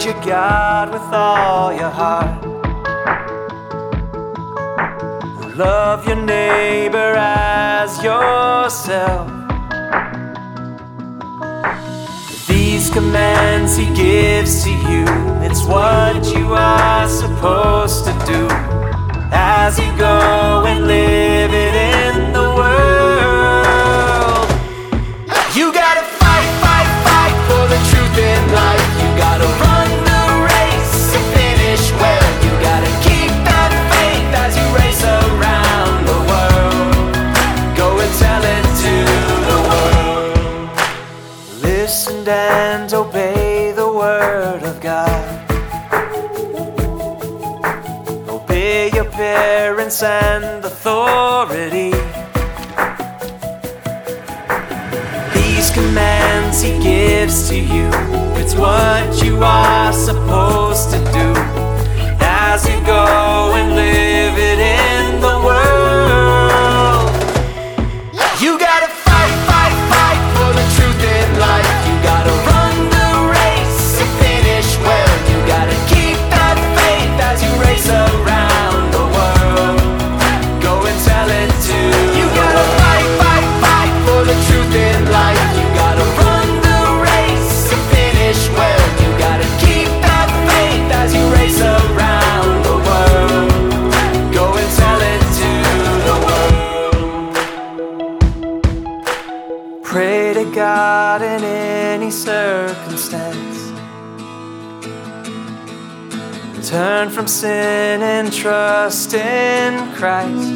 Lord your God with all your heart. Love your neighbor as yourself. These commands he gives to you, it's what you are supposed to do as you go and live it in the world. You gotta fight, fight, fight for the truth in life. You gotta run the race and finish well. You gotta keep that faith as you race around the world. Go and tell it to the world. Listen and obey the word of God. Obey your parents and authority. These commands he gives to you, it's what you are supposed to do as you go and live it in the world. You gotta fight, fight, fight for the truth in life. You gotta run the race and finish well. You gotta keep that faith as you race around the world. Go and tell it to you. Gotta fight, fight, fight for the truth in life. You gotta run the race and finish well. You gotta keep that faith as you race around the world. Go and tell it to the world. Pray to God in any circumstance. Turn from sin and trust in Christ.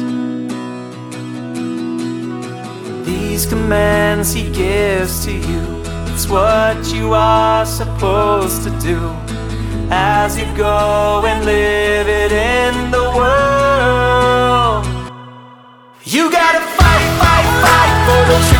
These commands he gives to you, it's what you are supposed to do as you go and live it in the world. You gotta fight, fight, fight for the truth.